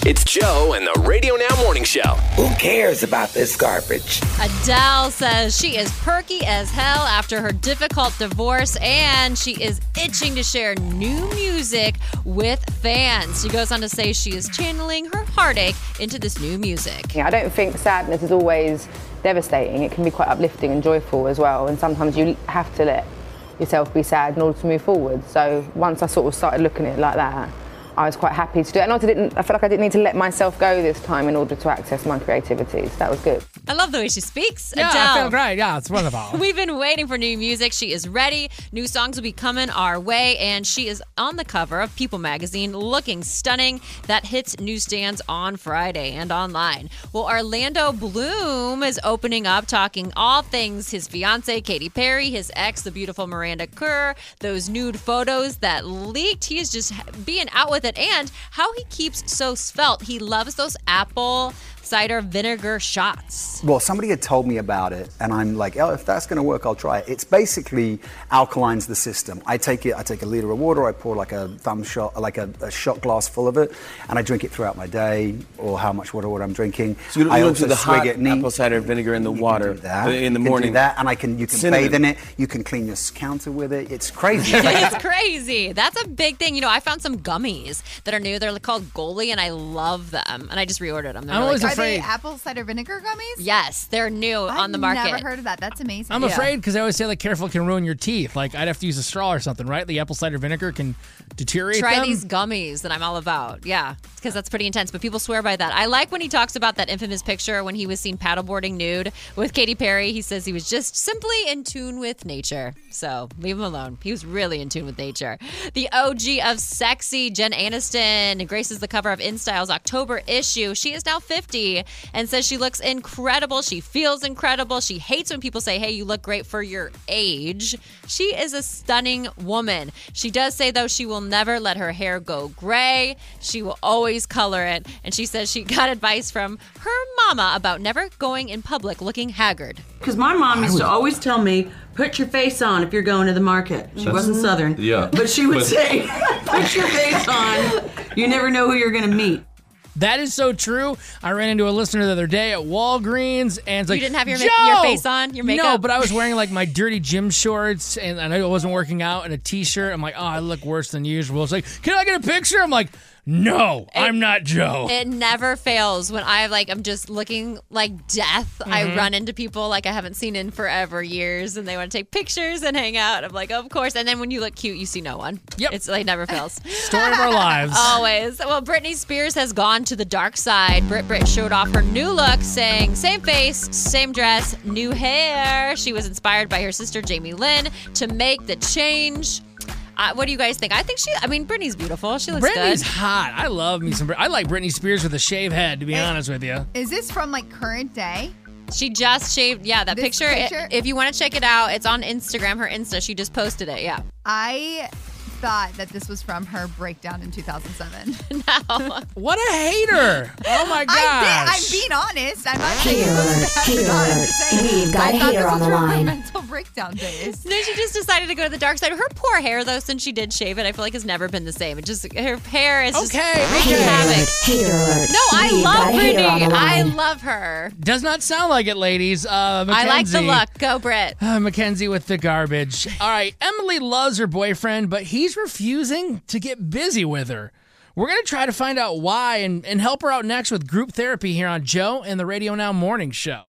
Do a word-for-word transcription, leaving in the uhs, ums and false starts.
It's Joe and the Radio Now Morning Show. Who cares about this garbage? Adele says she is perky as hell after her difficult divorce, and she is itching to share new music with fans. She goes on to say she is channeling her heartache into this new music. I don't think sadness is always devastating. It can be quite uplifting and joyful as well, and sometimes you have to let yourself be sad in order to move forward. So once I sort of started looking at it like that, I was quite happy to do it. And I, didn't, I felt like I didn't need to let myself go this time in order to access my creativity. So that was good. I love the way she speaks. Yeah, Adele. I feel great. Yeah, it's wonderful. We've been waiting for new music. She is ready. New songs will be coming our way, and she is on the cover of People magazine looking stunning. That hits newsstands on Friday and online. Well, Orlando Bloom is opening up, talking all things his fiancée, Katy Perry, his ex, the beautiful Miranda Kerr, those nude photos that leaked. He is just being out with it, and how he keeps so svelte. He loves those apple cider vinegar shots. Well, somebody had told me about it, and I'm like, oh, if that's going to work, I'll try it. It's basically alkalines the system. I take it, I take a liter of water, I pour like a thumb shot, like a, a shot glass full of it, and I drink it throughout my day, or how much water, what I'm drinking. So you don't, I you don't also do the swig hot it neat. apple cider vinegar in the You water can do that. in the You can morning. do that, and I can you can Cinnamon. bathe in it. You can clean your counter with it. It's crazy. It's crazy. That's a big thing. You know, I found some gummies that are new. They're called Goalie, and I love them. And I just reordered them. They're I'm really always good. Are afraid. they apple cider vinegar gummies? Yes, they're new on the market. I've never heard of that. That's amazing. I'm Yeah. afraid because I always say, like, careful can ruin your teeth. Like, I'd have to use a straw or something, right? The apple cider vinegar can deteriorate Try them. these gummies that I'm all about. Yeah, because that's pretty intense. But people swear by that. I like when he talks about that infamous picture when he was seen paddleboarding nude with Katy Perry. He says he was just simply in tune with nature. So leave him alone. He was really in tune with nature. The O G of sexy, Jen Aniston, graces the cover of InStyle's October issue. She is now fifty and says she looks incredible. She feels incredible. She hates when people say, hey, you look great for your age. She is a stunning woman. She does say, though, she will never let her hair go gray. She will always color it. And she says she got advice from her mama about never going in public looking haggard. Because my mom used to always tell me, put your face on if you're going to the market. She wasn't Southern. Yeah. But she would But- say, put your face on. You never know who you're going to meet. That is so true. I ran into a listener the other day at Walgreens, and it's like, You didn't have your, ma- Joe! your face on, your makeup? No, but I was wearing like my dirty gym shorts, and I know I wasn't working out, and a t-shirt. I'm like, oh, I look worse than usual. It's like, can I get a picture? I'm like, no, I'm not Joe. It never fails when I like I'm just looking like death. Mm-hmm. I run into people like I haven't seen in forever years, and they want to take pictures and hang out. I'm like, of course. And then when you look cute, you see no one. Yep. It's like never fails. Story of our lives. Always. Well, Britney Spears has gone to the dark side. Brit Brit showed off her new look, saying, same face, same dress, new hair. She was inspired by her sister Jamie Lynn to make the change. Uh, what do you guys think? I think she, I mean, Britney's beautiful. She looks Britney's good. hot. I love me some. Brit- I like Britney Spears with a shave head, to be Hey. honest with you. Is this from like current day? She just shaved, yeah, that This picture. i- picture? If you want to check it out, it's on Instagram, her Insta. She just posted it, yeah. I thought that this was from her breakdown in two thousand seven. No. What a hater! Oh my gosh! I did. I'm being honest. I'm not saying Hater it was alert, bad. hater I'm alert. just saying We've got I a thought hater this on was the from her line. mental breakdown days. Then she just decided to go to the dark side. Her poor hair, though, since she did shave it, I feel like has never been the same. It just, her hair is just Okay, wreaking okay. havoc. Hater alert. No, I We've love got a hater on the Britney. I line. love her. Does not sound like it, ladies. Uh, Mackenzie. I like the look. Go, Brit. Uh, Mackenzie with the garbage. All right, Emily loves her boyfriend, but he's refusing to get busy with her. We're going to try to find out why and, and help her out next with group therapy here on Joe and the Radio Now Morning Show.